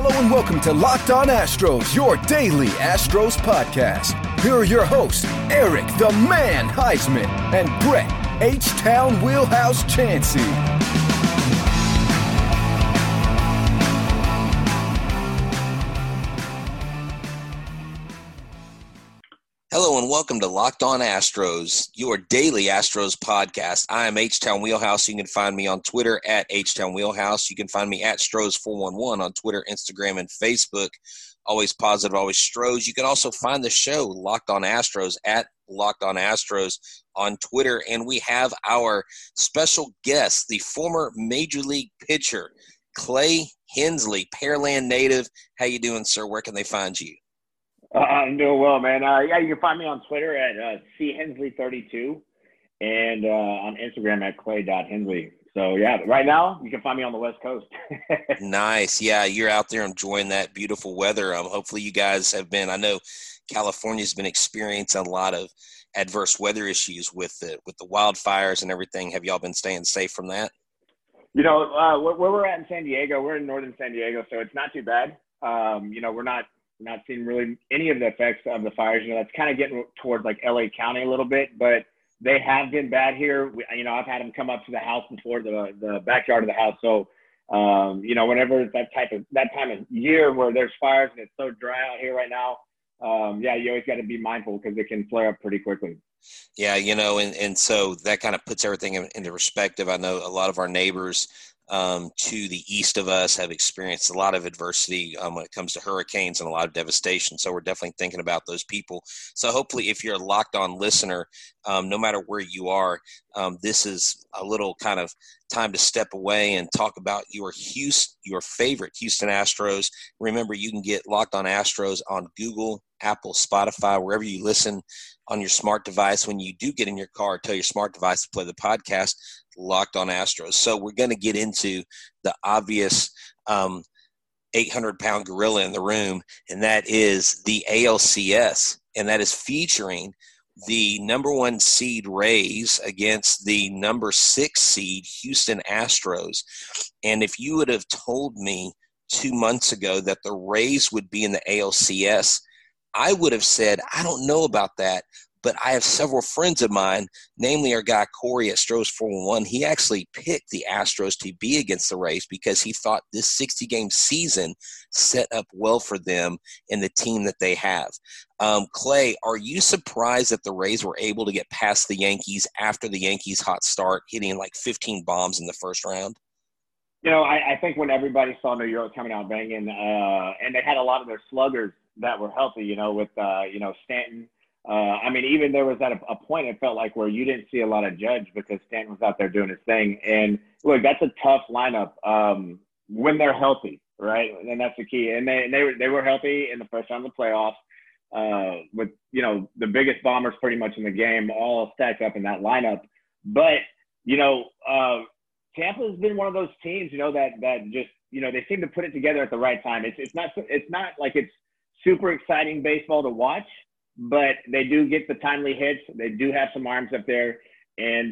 Hello and welcome to Locked On Astros, your daily Astros podcast. Here are your hosts, Eric the Man Heisman and Brett H-Town Wheelhouse Chansey. Hello and welcome to Locked On Astros, your daily Astros podcast. I am H-Town Wheelhouse. You can find me on Twitter at H-Town Wheelhouse. You can find me at Stros411 on Twitter, Instagram, and Facebook. Always positive, always Stros. You can also find the show Locked On Astros at Locked On Astros on Twitter. And we have our special guest, the former Major League pitcher, Clay Hensley, Pearland native. How you doing, sir? Where can they find you? I'm doing well, man. You can find me on Twitter at chensley32 and on Instagram at clay.hensley. So, yeah, right now you can find me on the West Coast. Nice. Yeah, you're out there enjoying that beautiful weather. Hopefully you guys have been – I know California's been experiencing a lot of adverse weather issues with the wildfires and everything. Have y'all been staying safe from that? You know, where we're at in San Diego, we're in northern San Diego, so it's not too bad. We're not seeing really any of the effects of the fires. You know, that's kind of getting towards like LA County a little bit, but they have been bad here. I've had them come up to the house before, the backyard of the house. So, whenever it's that time of year where there's fires and it's so dry out here right now, you always got to be mindful because it can flare up pretty quickly. Yeah, and so that kind of puts everything into perspective. I know a lot of our neighbors to the east of us have experienced a lot of adversity when it comes to hurricanes and a lot of devastation. So we're definitely thinking about those people. So hopefully if you're a Locked On listener, no matter where you are, this is a little kind of time to step away and talk about your favorite Houston Astros. Remember, you can get Locked On Astros on Google, Apple, Spotify, wherever you listen on your smart device. When you do get in your car, tell your smart device to play the podcast Locked On Astros. So we're going to get into the obvious 800-pound gorilla in the room, and that is the ALCS, and that is featuring the number 1 seed Rays against the number 6 seed Houston Astros. And if you would have told me 2 months ago that the Rays would be in the ALCS, I would have said, I don't know about that. But I have several friends of mine, namely our guy Corey at Stros411. He actually picked the Astros to be against the Rays because he thought this 60-game season set up well for them and the team that they have. Clay, are you surprised that the Rays were able to get past the Yankees after the Yankees' hot start, hitting like 15 bombs in the first round? You know, I think when everybody saw New York coming out banging, and they had a lot of their sluggers that were healthy, with Stanton. Even there was at a point it felt like where you didn't see a lot of Judge because Stanton was out there doing his thing. And look, that's a tough lineup when they're healthy, right? And that's the key. And they were healthy in the first round of the playoffs with the biggest bombers pretty much in the game all stacked up in that lineup. But Tampa's been one of those teams that just they seem to put it together at the right time. It's not like it's super exciting baseball to watch. But they do get the timely hits. They do have some arms up there, and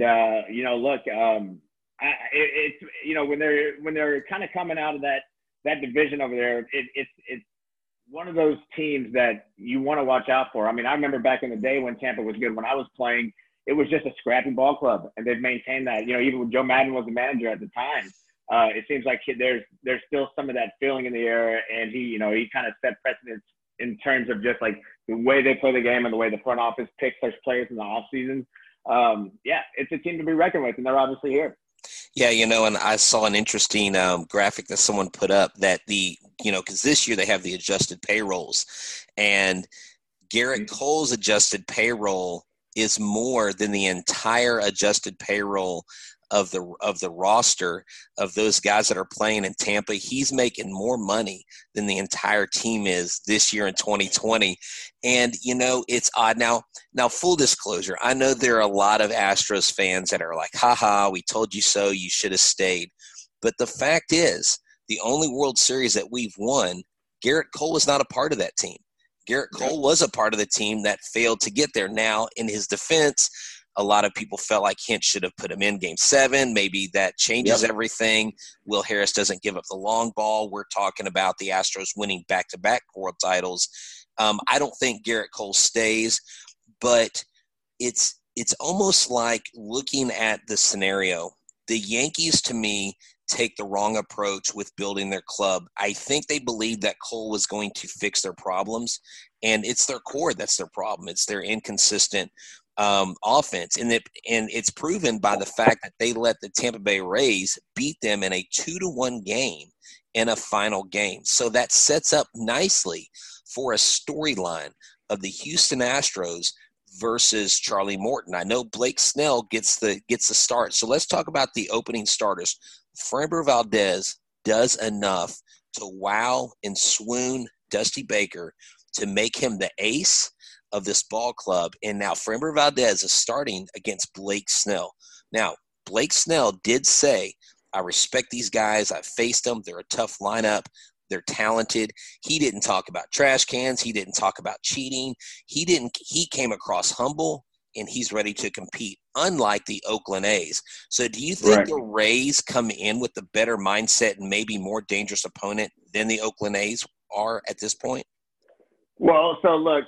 when they're kind of coming out of that division over there, it's one of those teams that you want to watch out for. I mean, I remember back in the day when Tampa was good. When I was playing, it was just a scrappy ball club, and they've maintained that. Even when Joe Madden was the manager at the time, it seems like there's still some of that feeling in the air, and he kind of set precedents in terms of just like the way they play the game and the way the front office picks their players in the off season. It's a team to be reckoned with, and they're obviously here. Yeah, and I saw an interesting graphic that someone put up that because this year they have the adjusted payrolls, and Garrett Cole's adjusted payroll is more than the entire adjusted payroll of the roster of those guys that are playing in Tampa. He's making more money than the entire team is this year in 2020. And, it's odd. Now, full disclosure, I know there are a lot of Astros fans that are like, haha, we told you so, you should have stayed. But the fact is, the only World Series that we've won, Garrett Cole is not a part of that team. Garrett Cole was a part of the team that failed to get there. Now, in his defense, A lot of people felt like Hint should have put him in Game 7. Maybe that changes everything. Will Harris doesn't give up the long ball. We're talking about the Astros winning back-to-back world titles. I don't think Garrett Cole stays, but it's almost like looking at the scenario. The Yankees, to me, take the wrong approach with building their club. I think they believed that Cole was going to fix their problems, and it's their core that's their problem. It's their inconsistent offense, and it's proven by the fact that they let the Tampa Bay Rays beat them in a 2-1 game in a final game. So that sets up nicely for a storyline of the Houston Astros versus Charlie Morton. I know Blake Snell gets the start. So let's talk about the opening starters. Framber Valdez does enough to wow and swoon Dusty Baker to make him the ace of this ball club. And now Framber Valdez is starting against Blake Snell. Now, Blake Snell did say, I respect these guys. I faced them. They're a tough lineup. They're talented. He didn't talk about trash cans. He didn't talk about cheating. He came across humble, and he's ready to compete, unlike the Oakland A's. So do you think the Rays come in with the better mindset and maybe more dangerous opponent than the Oakland A's are at this point? Well, so look,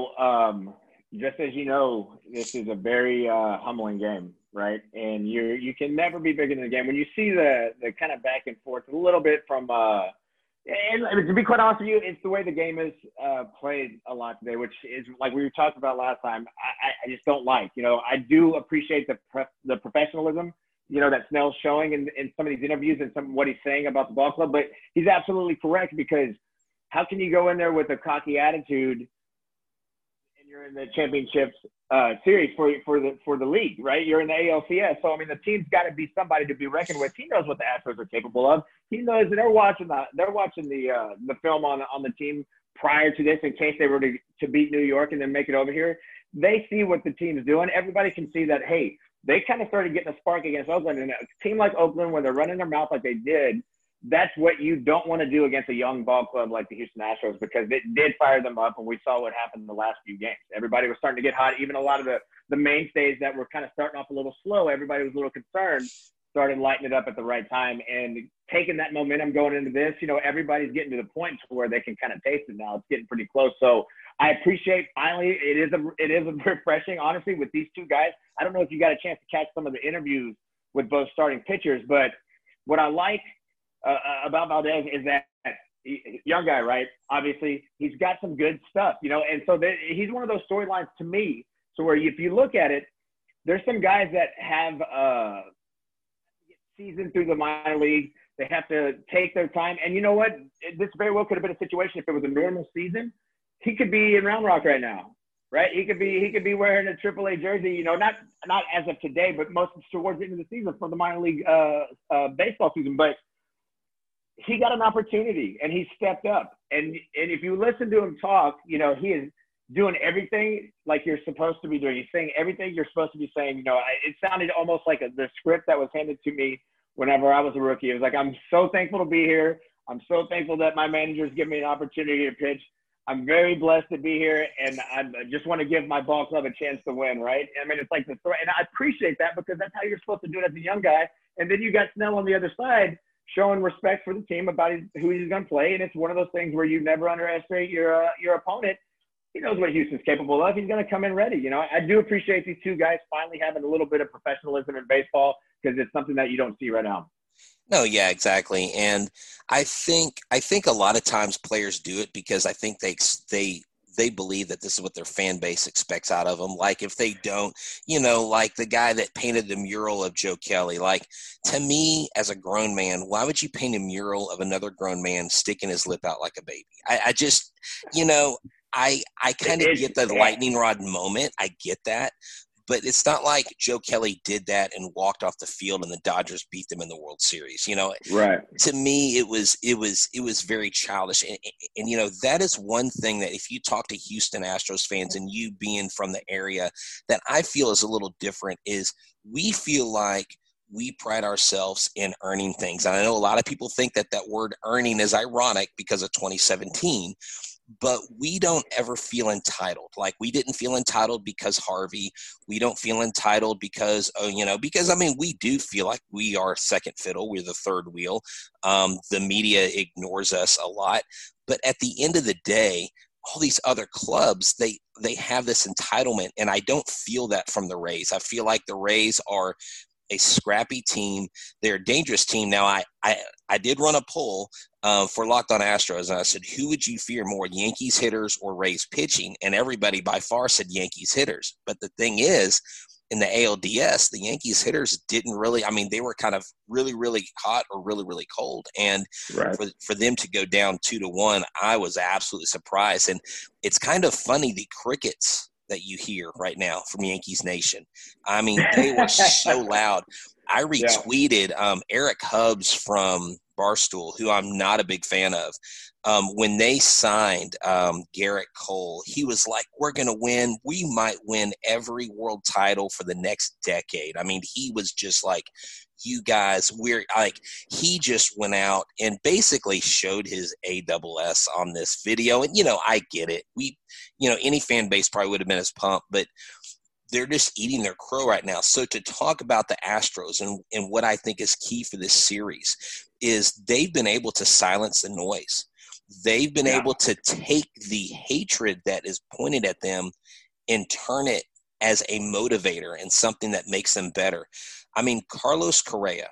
just as you know, this is a very humbling game, right? And you can never be bigger than the game. When you see the kind of back and forth a little bit from and to be quite honest with you, it's the way the game is played a lot today, which is like we were talking about last time. I just don't like. I do appreciate the professionalism, that Snell's showing in some of these interviews and some of what he's saying about the ball club. But he's absolutely correct, because how can you go in there with a cocky attitude and you're in the championships series for the league, right? You're in the ALCS. So, I mean, the team's got to be somebody to be reckoned with. He knows what the Astros are capable of. He knows that they're watching the film on the team prior to this in case they were to beat New York and then make it over here. They see what the team's doing. Everybody can see that, hey, they kind of started getting a spark against Oakland. And a team like Oakland, when they're running their mouth like they did, that's what you don't want to do against a young ball club like the Houston Astros, because it did fire them up, and we saw what happened in the last few games. Everybody was starting to get hot. Even a lot of the mainstays that were kind of starting off a little slow, everybody was a little concerned, started lighting it up at the right time and taking that momentum going into this. Everybody's getting to the point where they can kind of taste it now. It's getting pretty close. So I appreciate, finally, it is a refreshing, honestly, with these two guys. I don't know if you got a chance to catch some of the interviews with both starting pitchers, but what I like about Valdez is that young guy, right? Obviously, he's got some good stuff, and so he's one of those storylines to me. So where if you look at it, there's some guys that have seasoned through the minor league. They have to take their time, and you know what? This very well could have been a situation if it was a normal season. He could be in Round Rock right now, right? He could be wearing a AAA jersey, not as of today, but most towards the end of the season for the minor league baseball season, but he got an opportunity and he stepped up. And if you listen to him talk, he is doing everything like you're supposed to be doing. He's saying everything you're supposed to be saying. It sounded almost like the script that was handed to me whenever I was a rookie. It was like, I'm so thankful to be here. I'm so thankful that my managers give me an opportunity to pitch. I'm very blessed to be here, and I just want to give my ball club a chance to win, right? I mean, it's like the story, and I appreciate that, because that's how you're supposed to do it as a young guy. And then you got Snell on the other side showing respect for the team about who he's going to play. And it's one of those things where you never underestimate your opponent. He knows what Houston's capable of. He's going to come in ready. I do appreciate these two guys finally having a little bit of professionalism in baseball, because it's something that you don't see right now. No, yeah, exactly. And I think a lot of times players do it because I think they believe that this is what their fan base expects out of them. Like if they don't, like the guy that painted the mural of Joe Kelly, like to me as a grown man, why would you paint a mural of another grown man sticking his lip out like a baby? I just, I kind of get the lightning rod moment. I get that. But it's not like Joe Kelly did that and walked off the field and the Dodgers beat them in the World Series. Right. To me, it was very childish. And that is one thing that if you talk to Houston Astros fans, and you being from the area, that I feel is a little different, is we feel like we pride ourselves in earning things. And I know a lot of people think that word earning is ironic because of 2017. but we don't ever feel entitled. Like, we didn't feel entitled because Harvey. We don't feel entitled because, because, I mean, we do feel like we are second fiddle. We're the third wheel. The media ignores us a lot. But at the end of the day, all these other clubs, they have this entitlement, and I don't feel that from the Rays. I feel like the Rays are a scrappy team. They're a dangerous team. Now, I did run a poll for Locked On Astros, and I said, who would you fear more, Yankees hitters or Rays pitching? And everybody by far said Yankees hitters. But the thing is, in the ALDS, the Yankees hitters didn't really – I mean, they were kind of really, really hot or really, really cold. And right. for them to go down 2-1, I was absolutely surprised. And it's kind of funny, the crickets that you hear right now from Yankees Nation. I mean, they were so loud. I retweeted Eric Hubbs from Barstool, who I'm not a big fan of. When they signed Garrett Cole, he was like, we're going to win. We might win every world title for the next decade. I mean, he was just like, you guys, we're like, he just went out and basically showed his AWS on this video. And, I get it. Any fan base probably would have been as pumped, but they're just eating their crow right now. So to talk about the Astros and what I think is key for this series is they've been able to silence the noise. They've been able to take the hatred that is pointed at them and turn it as a motivator and something that makes them better. I mean, Carlos Correa,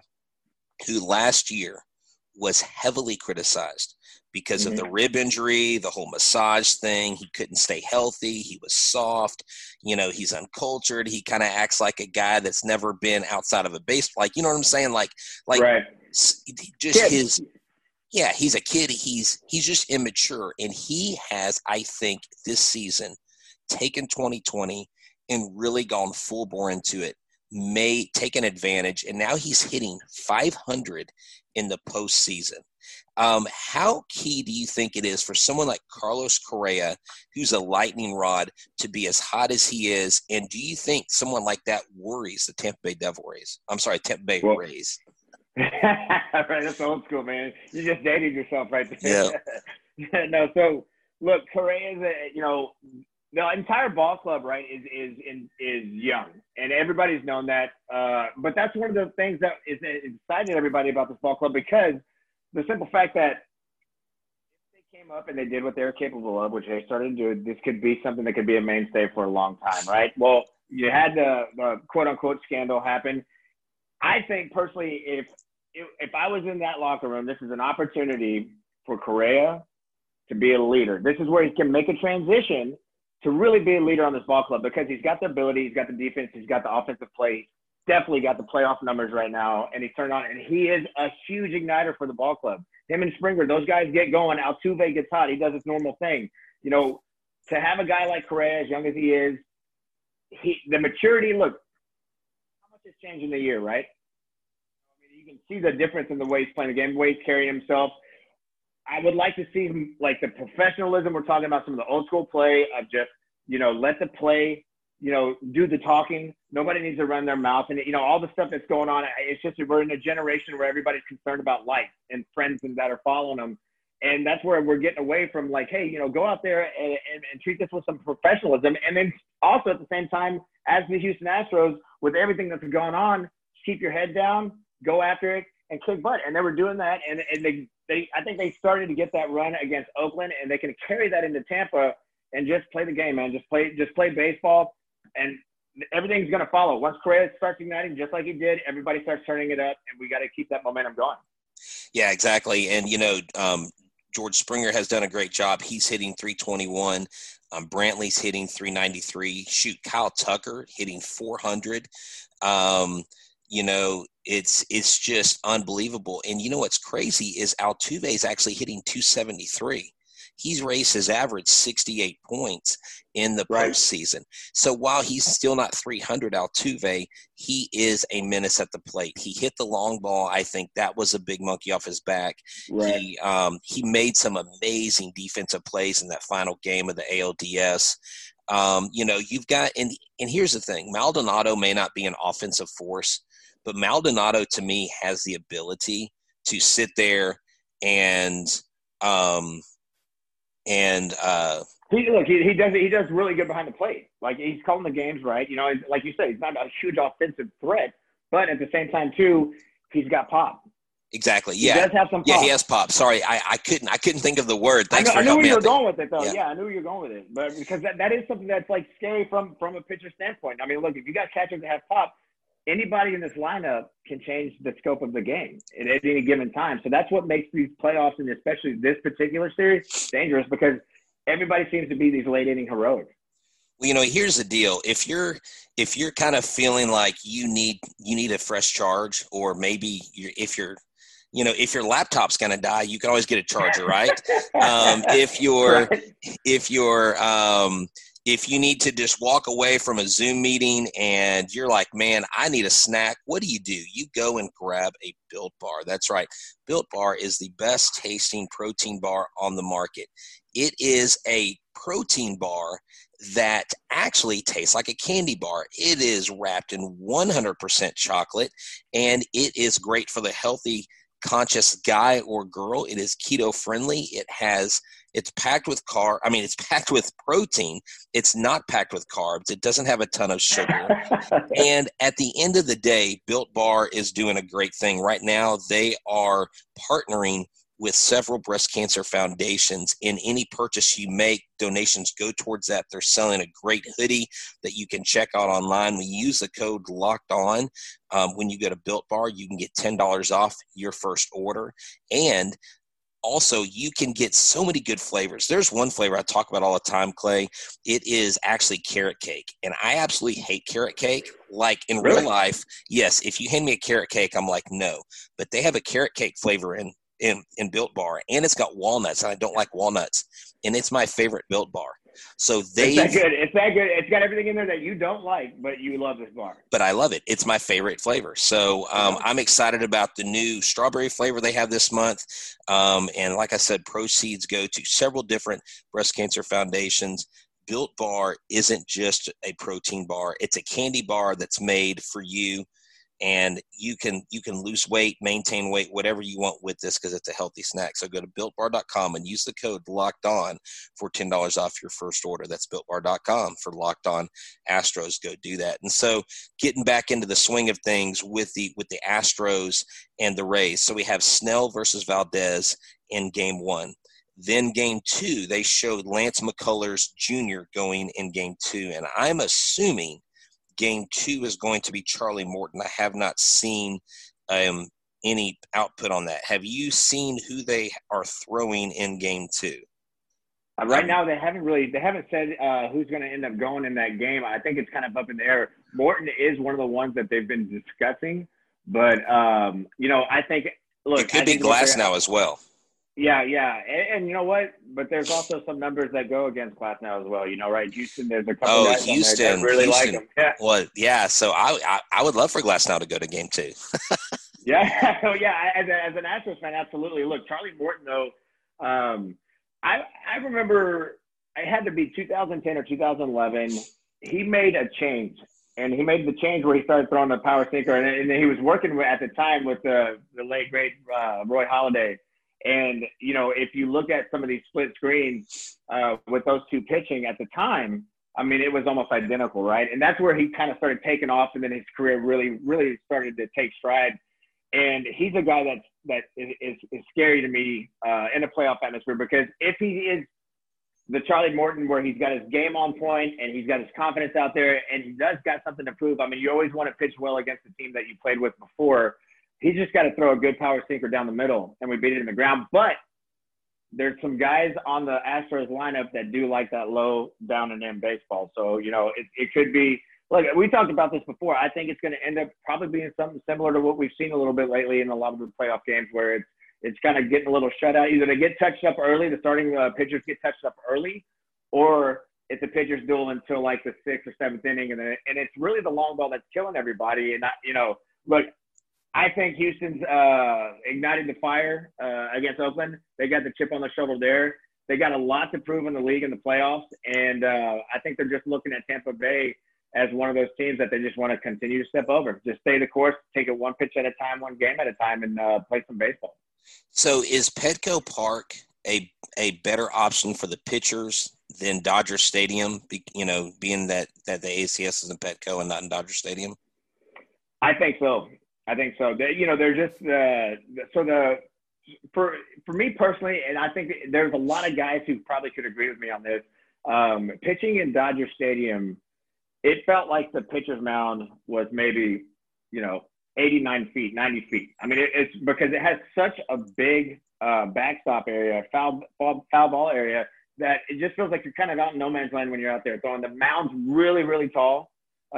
who last year was heavily criticized because of the rib injury, the whole massage thing. He couldn't stay healthy. He was soft. He's uncultured. He kind of acts like a guy that's never been outside of a baseball. Like, you know what I'm saying? Like, right. Just his – yeah, he's a kid. He's just immature. And he has, I think, this season taken 2020 and really gone full bore into it, taken advantage, and now he's hitting 500 in the postseason. How key do you think it is for someone like Carlos Correa, who's a lightning rod, to be as hot as he is? And do you think someone like that worries the Tampa Bay Rays? Right, that's old school, man. You just dated yourself right there. Yeah. No, so look, Correa is the entire ball club, right, is young, and everybody's known that. But that's one of the things that is excited everybody about this ball club, because the simple fact that if they came up and they did what they were capable of, which they started to do, this could be something that could be a mainstay for a long time, right? Well, you had the quote unquote scandal happen. I think personally, if I was in that locker room, this is an opportunity for Correa to be a leader. This is where he can make a transition to really be a leader on this ball club, because he's got the ability, he's got the defense, he's got the offensive play, definitely got the playoff numbers right now, and he's turned on, and he is a huge igniter for the ball club. Him and Springer, those guys get going. Altuve gets hot. He does his normal thing. To have a guy like Correa, as young as he is, the maturity, look, how much has changed in the year, right? You can see the difference in the way he's playing the game, the way he's carrying himself. I would like to see him, like the professionalism we're talking about, some of the old school play of just, let the play, do the talking. Nobody needs to run their mouth. And, all the stuff that's going on, it's just we're in a generation where everybody's concerned about likes and friends and that are following them. And that's where we're getting away from, like, hey, go out there and treat this with some professionalism. And then also at the same time, as the Houston Astros, with everything that's going on, keep your head down, go after it, and kick butt. And they were doing that. And I think they started to get that run against Oakland, and they can carry that into Tampa and just play the game, man. Just play baseball, and everything's going to follow. Once Correa starts igniting, just like he did, everybody starts turning it up, and we got to keep that momentum going. Yeah, exactly. And, George Springer has done a great job. He's hitting 321. Brantley's hitting 393. Shoot, Kyle Tucker hitting 400. It's just unbelievable. And what's crazy is Altuve is actually hitting 273. He's raised his average 68 points in the postseason. So while he's still not 300 Altuve, he is a menace at the plate. He hit the long ball. I think that was a big monkey off his back. Right. He made some amazing defensive plays in that final game of the ALDS. You've got – and here's the thing. Maldonado may not be an offensive force, but Maldonado, to me, has the ability to sit there and And he does really good behind the plate. Like, he's calling the games right. You know, like you said, he's not a huge offensive threat, but at the same time too, he's got pop. Exactly. Yeah. He does have some pop. Yeah, he has pop. Sorry, I couldn't think of the word. Thanks for I knew helping where me you out were there. going with it, though. Yeah. Yeah, I knew where you were going with it. But because that is something that's like scary from a pitcher standpoint. I mean, look, if you got catchers that have pop, anybody in this lineup can change the scope of the game at any given time. So that's what makes these playoffs, and especially this particular series, dangerous, because everybody seems to be these late inning heroics. Well, you know, here's the deal. If you're kind of feeling like you need a fresh charge, or maybe if your laptop's going to die, you can always get a charger, right? If you need to just walk away from a Zoom meeting and you're like, man, I need a snack, what do? You go and grab a Built Bar. That's right. Built Bar is the best tasting protein bar on the market. It is a protein bar that actually tastes like a candy bar. It is wrapped in 100% chocolate, and it is great for the healthy, conscious guy or girl. It is keto friendly. It's packed with it's packed with protein. It's not packed with carbs. It doesn't have a ton of sugar. And at the end of the day, Built Bar is doing a great thing. Right now, they are partnering with several breast cancer foundations. In any purchase you make, donations go towards that. They're selling a great hoodie that you can check out online. When you use the code Locked On, when you go to Built Bar, you can get $10 off your first order. And also, you can get so many good flavors. There's one flavor I talk about all the time, Clay. It is actually carrot cake. And I absolutely hate carrot cake. Like, in real life, yes, if you hand me a carrot cake, I'm like, no. But they have a carrot cake flavor in Built Bar, and it's got walnuts, and I don't like walnuts, and it's my favorite Built Bar. So it's that good. It's got everything in there that you don't like, but you love this bar. But I love it. It's my favorite flavor. So I'm excited about the new strawberry flavor they have this month. And like I said, proceeds go to several different breast cancer foundations. Built Bar isn't just a protein bar. It's a candy bar that's made for you. And you can lose weight, maintain weight, whatever you want with this, because it's a healthy snack. So go to BuiltBar.com and use the code Locked On for $10 off your first order. That's BuiltBar.com for Locked On Astros. Go do that. And so getting back into the swing of things with the Astros and the Rays. So we have Snell versus Valdez in Game 1. Then Game 2, they showed Lance McCullers Jr. going in Game 2. And I'm assuming Game 2 is going to be Charlie Morton. I have not seen any output on that. Have you seen who they are throwing in Game 2? Right now, they haven't said who's going to end up going in that game. I think it's kind of up in the air. Morton is one of the ones that they've been discussing, but I think it could be Glasnow as well. Yeah, and you know what? But there's also some numbers that go against Glasnow as well. You know, right? Houston, there's a couple guys Houston, that really like him. Yeah. Well, yeah. So I would love for Glasnow to go to Game 2. Yeah, as an Astros fan, absolutely. Look, Charlie Morton, though, I remember it had to be 2010 or 2011. He made a change, and he made the change where he started throwing the power sinker, and he was working at the time with the late great Roy Halladay. And, you know, if you look at some of these split screens with those two pitching at the time, I mean, it was almost identical, right? And that's where he kind of started taking off, and then his career really, really started to take stride. And he's a guy that is scary to me in a playoff atmosphere, because if he is the Charlie Morton where he's got his game on point and he's got his confidence out there and he does got something to prove, I mean, you always want to pitch well against the team that you played with before. He's just got to throw a good power sinker down the middle, and we beat it in the ground. But there's some guys on the Astros lineup that do like that low down and in baseball. So, you know, it could be – look, we talked about this before. I think it's going to end up probably being something similar to what we've seen a little bit lately in a lot of the playoff games, where it's kind of getting a little shutout. Either they get touched up early, the starting pitchers get touched up early, or it's a pitcher's duel until like the 6th or 7th inning. And it's really the long ball that's killing everybody. And, look – I think Houston's ignited the fire against Oakland. They got the chip on the shoulder there. They got a lot to prove in the league in the playoffs, and I think they're just looking at Tampa Bay as one of those teams that they just want to continue to step over. Just stay the course, take it one pitch at a time, one game at a time, and play some baseball. So is Petco Park a better option for the pitchers than Dodger Stadium, being that the ALCS is in Petco and not in Dodger Stadium? I think so. They're just for me personally, and I think there's a lot of guys who probably could agree with me on this. Pitching in Dodger Stadium, it felt like the pitcher's mound was maybe, 89 feet, 90 feet. I mean, it's because it has such a big backstop area, foul ball area, that it just feels like you're kind of out in no man's land when you're out there throwing. The mound's really, really tall.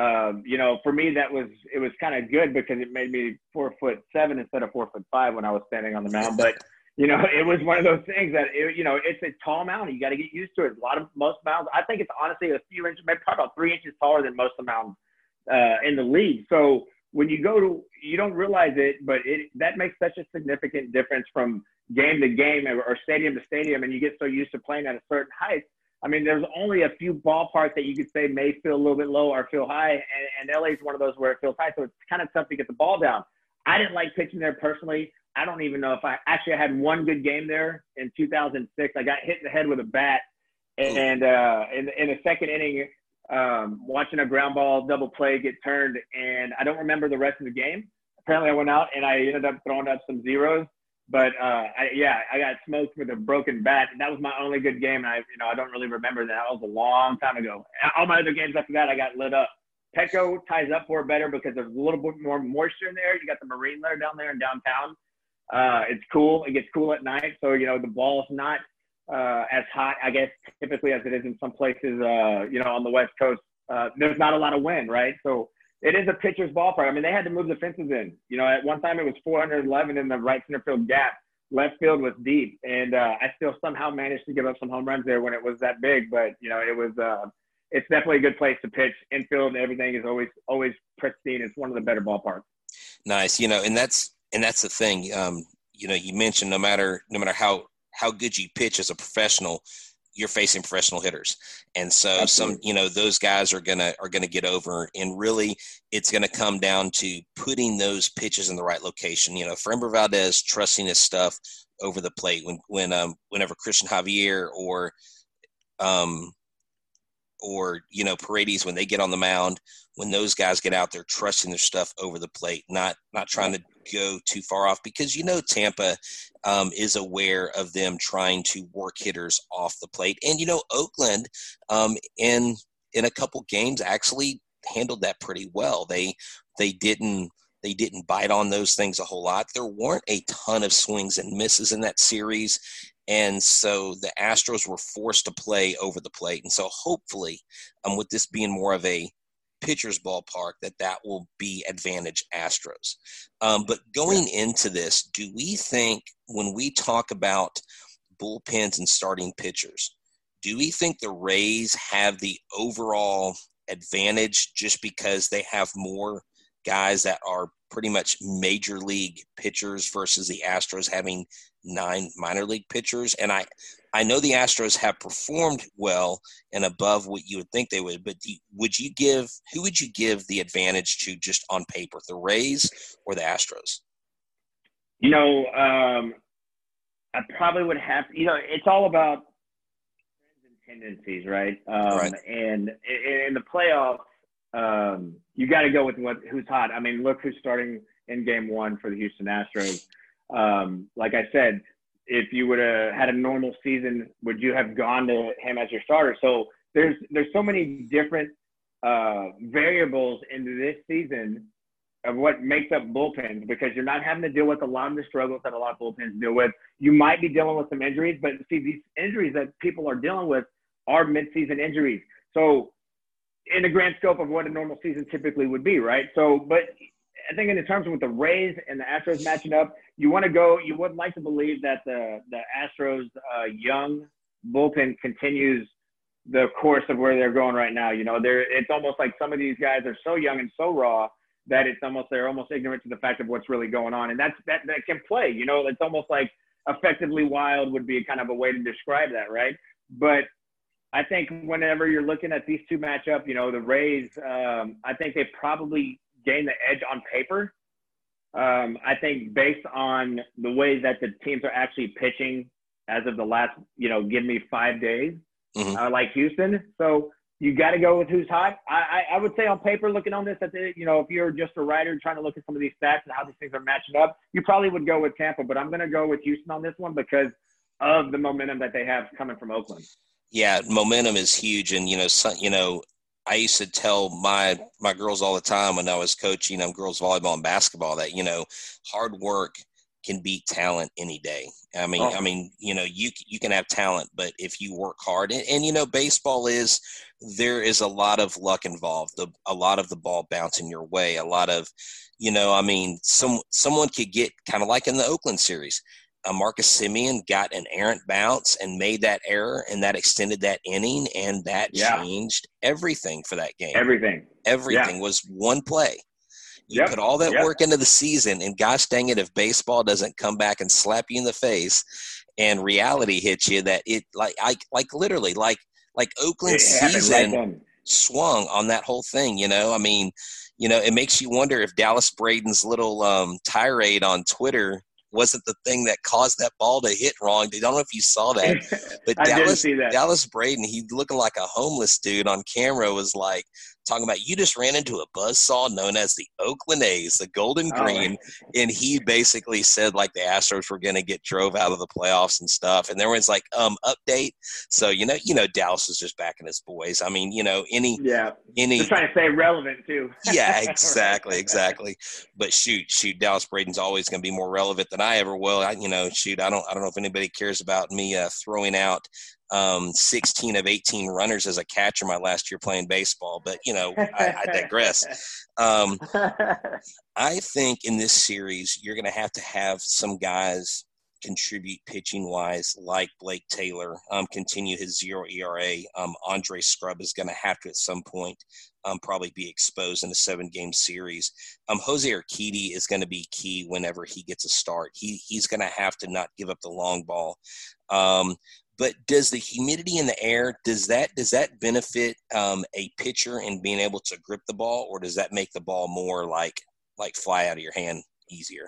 For me, it was kind of good because it made me 4'7" instead of 4'5" when I was standing on the mound. But, it was one of those things that, it's a tall mound. You got to get used to it. Most mounds, I think it's honestly a few inches, maybe probably about 3 inches taller than most of the mounds in the league. So when you you don't realize it, but that makes such a significant difference from game to game or stadium to stadium. And you get so used to playing at a certain height. I mean, there's only a few ballparks that you could say may feel a little bit low or feel high, and LA is one of those where it feels high, so it's kind of tough to get the ball down. I didn't like pitching there personally. I don't even know if I had one good game there in 2006. I got hit in the head with a bat, and in the second inning, watching a ground ball double play get turned, and I don't remember the rest of the game. Apparently, I went out and I ended up throwing up some zeros. But I got smoked with a broken bat. That was my only good game. And I don't really remember that. That was a long time ago. All my other games after that, I got lit up. Petco ties up for it better because there's a little bit more moisture in there. You got the marine layer down there in downtown. It's cool. It gets cool at night. So, the ball's not as hot, I guess, typically as it is in some places, on the West Coast. There's not a lot of wind, right? So it is a pitcher's ballpark. I mean, they had to move the fences in. At one time it was 411 in the right center field gap. Left field was deep, and I still somehow managed to give up some home runs there when it was that big. But it was it's definitely a good place to pitch. Infield and everything is always pristine. It's one of the better ballparks. Nice, and that's the thing. You mentioned no matter how good you pitch as a professional, you're facing professional hitters. And so Absolutely. those guys are going to get over, and really it's going to come down to putting those pitches in the right location. Framber Valdez trusting his stuff over the plate whenever Christian Javier or Paredes, when they get on the mound, when those guys get out there trusting their stuff over the plate, not trying to go too far off, because Tampa is aware of them trying to work hitters off the plate. And Oakland in a couple games actually handled that pretty well. They didn't bite on those things a whole lot. There weren't a ton of swings and misses in that series. And so the Astros were forced to play over the plate. And so hopefully, with this being more of a pitcher's ballpark, that will be advantage Astros. But going into this, do we think when we talk about bullpens and starting pitchers, do we think the Rays have the overall advantage just because they have more guys that are pretty much major league pitchers versus the Astros having 9 minor league pitchers? And I know the Astros have performed well and above what you would think they would, but who would you give the advantage to just on paper, the Rays or the Astros? I probably would have, it's all about trends and tendencies, right? Right. And in the playoffs, you got to go with who's hot. I mean, look who's starting in game 1 for the Houston Astros. Like I said, if you would have had a normal season, would you have gone to him as your starter? So there's so many different variables into this season of what makes up bullpens, because you're not having to deal with a lot of the struggles that a lot of bullpens deal with. You might be dealing with some injuries, but see, these injuries that people are dealing with are mid-season injuries. So in the grand scope of what a normal season typically would be, right? So, but I think in terms of with the Rays and the Astros matching up, you would like to believe that the Astros young bullpen continues the course of where they're going right now. It's almost like some of these guys are so young and so raw that they're almost ignorant to the fact of what's really going on. And that can play, it's almost like effectively wild would be kind of a way to describe that. Right. But I think whenever you're looking at these two matchup, the Rays, I think they probably gain the edge on paper. I think based on the way that the teams are actually pitching as of the last, give me 5 days, Mm-hmm. like Houston. So you got to go with who's hot. I would say on paper, looking on this, if you're just a writer trying to look at some of these stats and how these things are matching up, you probably would go with Tampa. But I'm going to go with Houston on this one because of the momentum that they have coming from Oakland. Yeah, momentum is huge, and I used to tell my girls all the time when I was coaching girls volleyball and basketball that hard work can beat talent any day. I mean, you can have talent, but if you work hard, and baseball there is a lot of luck involved, a lot of the ball bouncing your way, a lot of, someone could get kind of like in the Oakland series. Marcus Semien got an errant bounce and made that error, and that extended that inning, and that changed everything for that game. Everything was one play. You put all that work into the season, and gosh dang it, if baseball doesn't come back and slap you in the face and reality hits you, that it literally Oakland's season swung on that whole thing. It makes you wonder if Dallas Braden's little tirade on Twitter wasn't the thing that caused that ball to hit wrong. I don't know if you saw that, but Dallas Braden, he looking like a homeless dude on camera, was like talking about, you just ran into a buzzsaw known as the Oakland A's, the Golden Green. And he basically said like the Astros were going to get drove out of the playoffs and stuff. And everyone's like, update. So, Dallas is just backing his boys. I mean, they're trying to stay relevant too. Yeah, exactly. But shoot, Dallas Braden's always going to be more relevant than I ever will. I don't know if anybody cares about me throwing out 16 of 18 runners as a catcher my last year playing baseball, but I digress. I think in this series you're going to have some guys contribute pitching wise, like Blake Taylor, continue his 0 ERA. Andre Scrub is going to have to at some point probably be exposed in a 7-game series. Jose Urquidy is going to be key whenever he gets a start. He's going to have to not give up the long ball. But does the humidity in the air, does that benefit a pitcher in being able to grip the ball, or does that make the ball more like fly out of your hand easier?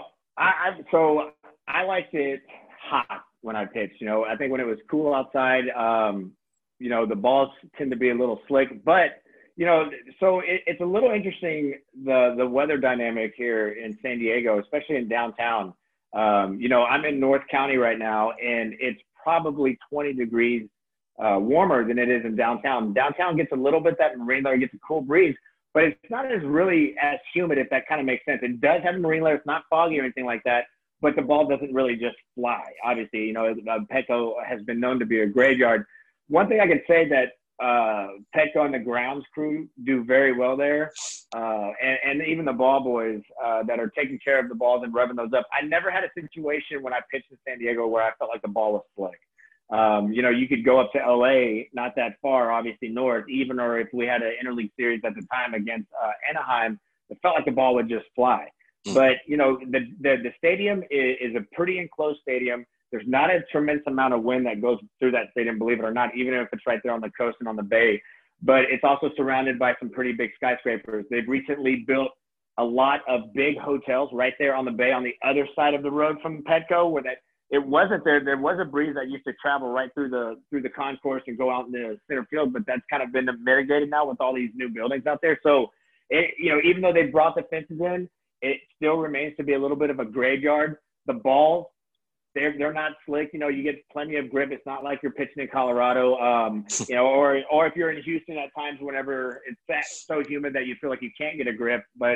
I liked it hot when I pitched. I think when it was cool outside, the balls tend to be a little slick. But, so it's a little interesting, the weather dynamic here in San Diego, especially in downtown. I'm in North County right now, and it's probably 20 degrees warmer than it is in downtown. Downtown gets a little bit that marine layer, gets a cool breeze, but it's not as humid, if that kind of makes sense. It does have a marine layer. It's not foggy or anything like that, but the ball doesn't really just fly. Obviously, Petco has been known to be a graveyard. One thing I can say that Petco and the grounds crew do very well there, and even the ball boys that are taking care of the balls and rubbing those up. I never had a situation when I pitched in San Diego where I felt like the ball was slick. You could go up to LA, not that far, obviously north, or if we had an interleague series at the time against Anaheim, it felt like the ball would just fly. But, the stadium is a pretty enclosed stadium. There's not a tremendous amount of wind that goes through that stadium, believe it or not, even if it's right there on the coast and on the bay. But it's also surrounded by some pretty big skyscrapers. They've recently built a lot of big hotels right there on the bay on the other side of the road from Petco, where it wasn't there. There was a breeze that used to travel right through the concourse and go out in the center field, but that's kind of been mitigated now with all these new buildings out there. So, even though they brought the fences in, it still remains to be a little bit of a graveyard. The balls, they're not slick. You get plenty of grip. It's not like you're pitching in Colorado, or if you're in Houston at times whenever it's so humid that you feel like you can't get a grip. But,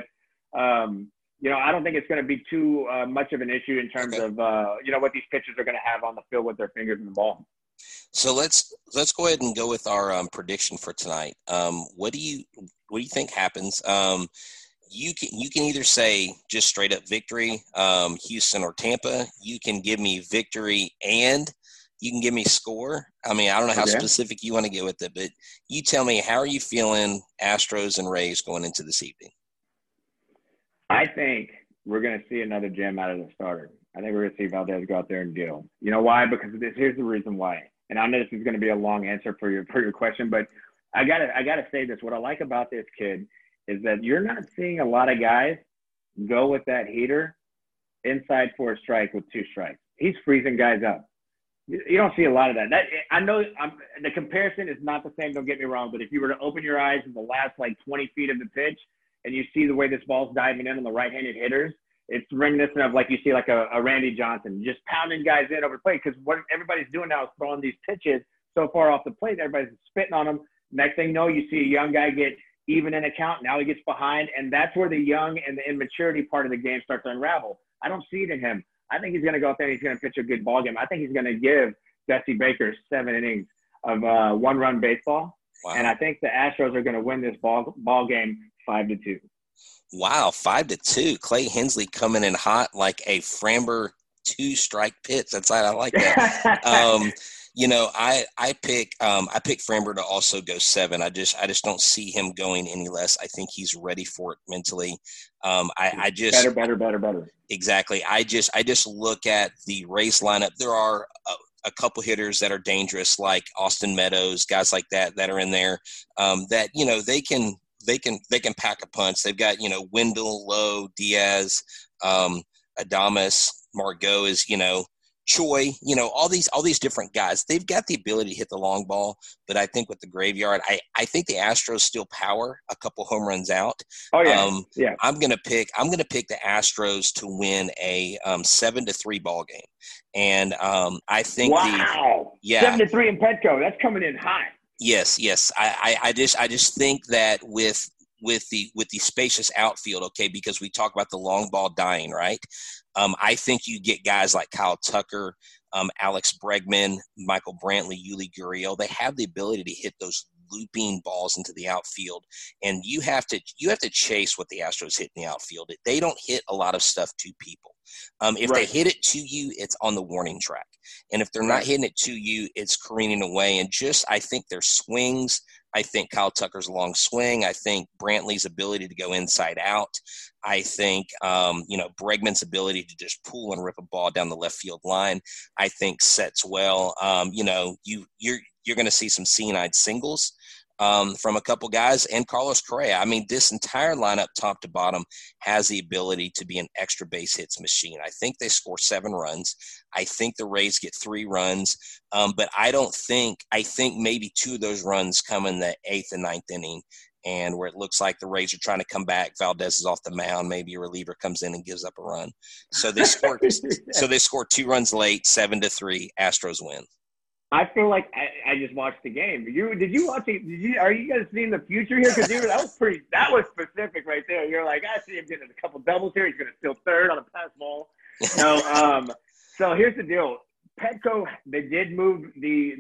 I don't think it's going to be too much of an issue in terms of, what these pitchers are going to have on the field with their fingers in the ball. So let's go ahead and go with our prediction for tonight. What do you think happens? You can either say just straight up victory, Houston or Tampa. You can give me victory and you can give me score. I mean, I don't know how specific you want to get with it, but you tell me, how are you feeling Astros and Rays going into this evening? I think we're going to see another gem out of the starter. I think we're going to see Valdez go out there and deal. You know why? Because here's the reason why. And I know this is going to be a long answer for your question, but I gotta say this. What I like about this kid is that you're not seeing a lot of guys go with that heater inside for a strike with 2 strikes. He's freezing guys up. You don't see a lot of that. I know the comparison is not the same. Don't get me wrong, but if you were to open your eyes in the last like 20 feet of the pitch and you see the way this ball's diving in on the right-handed hitters, it's reminiscent of like you see like a Randy Johnson just pounding guys in over the plate, because what everybody's doing now is throwing these pitches so far off the plate, everybody's spitting on them. Next thing you know, you see a young guy get even in a count. Now he gets behind, and that's where the young and the immaturity part of the game starts to unravel. I don't see it in him. I think he's going to go out there and he's going to pitch a good ball game. I think he's going to give Dusty Baker 7 innings of one-run baseball. Wow. And I think the Astros are going to win this ball game 5-2. Wow, 5-2. Clay Hensley coming in hot like a Framber 2-strike pitch. I like that. You know, I pick Framber to also go 7. I just don't see him going any less. I think he's ready for it mentally. I just better. Exactly. I just look at the Rays lineup. There are a couple hitters that are dangerous, like Austin Meadows, guys like that are in there. That, you know, they can pack a punch. They've got, you know, Wendell, Lowe, Diaz, Adames, Margot is, you know, Choi, you know, all these different guys. They've got the ability to hit the long ball, but I think with the graveyard, I think the Astros still power a couple home runs out. Oh yeah, yeah. I'm gonna pick the Astros to win a 7-3 ball game, and I think 7-3 in Petco. That's coming in high. Yes. I just think that with the spacious outfield, okay, because we talk about the long ball dying, right? I think you get guys like Kyle Tucker, Alex Bregman, Michael Brantley, Yuli Gurriel. They have the ability to hit those looping balls into the outfield, and you have to chase what the Astros hit in the outfield. They don't hit a lot of stuff to people. If they hit it to you, it's on the warning track, and if they're not hitting it to you, it's careening away. And I think their swings. I think Kyle Tucker's long swing. I think Brantley's ability to go inside out. I think, Bregman's ability to just pull and rip a ball down the left field line, I think sets well. You're going to see some seeing-eyed singles from a couple guys, and Carlos Correa. I mean, this entire lineup, top to bottom, has the ability to be an extra base hits machine. I think they score 7 runs. I think the Rays get 3 runs, but I think maybe 2 of those runs come in the 8th and 9th inning, and where it looks like the Rays are trying to come back. Valdez is off the mound. Maybe a reliever comes in and gives up a run. So they score. So they score 2 runs late, 7-3. Astros win. I feel like I just watched the game. Did you watch it? Are you guys seeing the future here? Because that was specific right there. You're like, I see him getting a couple doubles here. He's going to steal third on a pass ball. No. So here's the deal. Petco, they did move the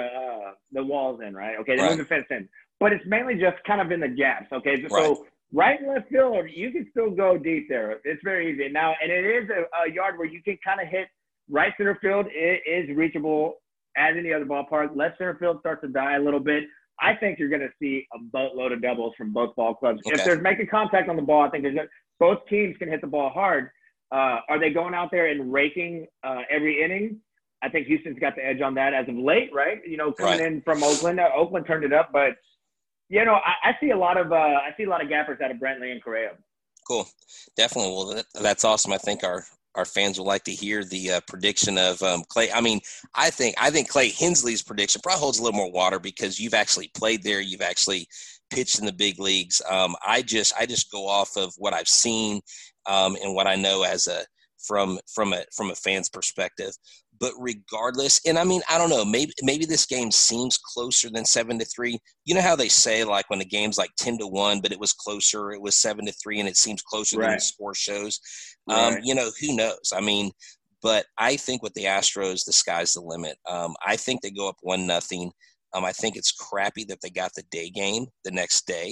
walls in, right? Okay, they moved the fence in, but it's mainly just kind of in the gaps. Okay, so right in left field, you can still go deep there. It's very easy now, and it is a yard where you can kind of hit right center field. It is reachable as any other ballpark. Left center field starts to die a little bit. I think you're going to see a boatload of doubles from both ball clubs. Okay. If they're making contact on the ball, I think both teams can hit the ball hard. Are they going out there and raking every inning? I think Houston's got the edge on that as of late, right? You know, coming in from Oakland. Oakland turned it up, but you know, I see a lot of gappers out of Brantley and Correa. Cool, definitely. Well, that's awesome. I think our fans would like to hear the prediction of Clay. I mean, I think Clay Hensley's prediction probably holds a little more water because you've actually played there. You've actually pitched in the big leagues. I just go off of what I've seen and what I know from a fan's perspective. But regardless, and I mean, I don't know, maybe this game seems closer than 7-3. You know how they say, like, when the game's like 10-1, but it was closer, it was 7-3, and it seems closer than the score shows. You know, who knows? I mean, but I think with the Astros, the sky's the limit. I think they go up 1-0. I think it's crappy that they got the day game the next day.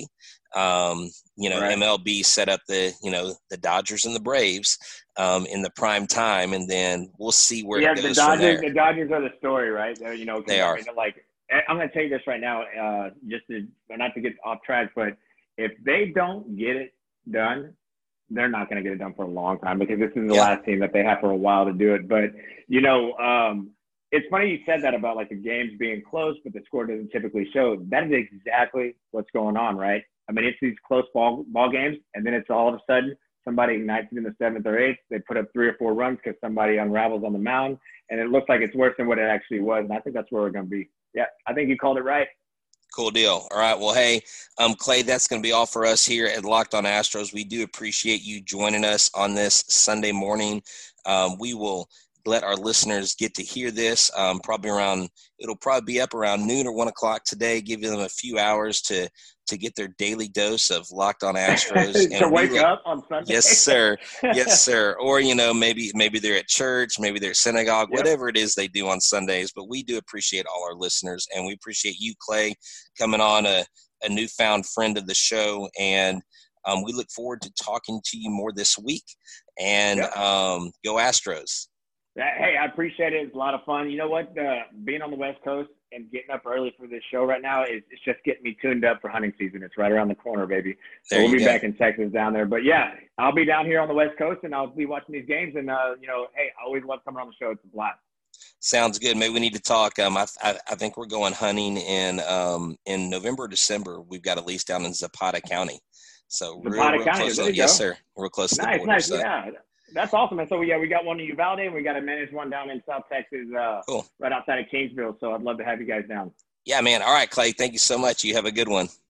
MLB set up the Dodgers and the Braves in the prime time, and then we'll see where it goes from there. The Dodgers are the story, right? You know, they are. Like, I'm going to tell you this right now, not to get off track, but if they don't get it done, they're not going to get it done for a long time because this is the last team that they have for a while to do it. But, you know, it's funny you said that about, like, the games being close, but the score doesn't typically show. That is exactly what's going on, right? I mean, it's these close ball games, and then it's all of a sudden somebody ignites it in the 7th or 8th. They put up 3 or 4 runs because somebody unravels on the mound, and it looks like it's worse than what it actually was. And I think that's where we're going to be. Yeah, I think you called it right. Cool deal. All right. Well, hey, Clay, that's going to be all for us here at Locked On Astros. We do appreciate you joining us on this Sunday morning. We will let our listeners get to hear this it'll probably be up around noon or 1 o'clock today, giving them a few hours to get their daily dose of Locked On Astros. To wake up on Sunday. Yes, sir. Yes, sir. Or, maybe they're at church, maybe they're at synagogue, Yep. whatever it is they do on Sundays. But we do appreciate all our listeners, and we appreciate you, Clay, coming on, a newfound friend of the show. And we look forward to talking to you more this week. And Yep. Go Astros. Hey, I appreciate it. It's a lot of fun. You know what? Being on the West Coast and getting up early for this show right now it's just getting me tuned up for hunting season. It's right around the corner, baby. So we'll be back in Texas down there. But yeah, I'll be down here on the West Coast and I'll be watching these games. And hey, I always love coming on the show. It's a blast. Sounds good. Maybe we need to talk. I think we're going hunting in November or December. We've got a lease down in Zapata County. So Zapata real County, close. there you Yes, go. sir. Real close to the border. Nice. So. Yeah. That's awesome. And so, yeah, we got one in Uvalde and we got to manage one down in South Texas, Cool. right outside of Kingsville. So I'd love to have you guys down. Yeah, man. All right, Clay. Thank you so much. You have a good one.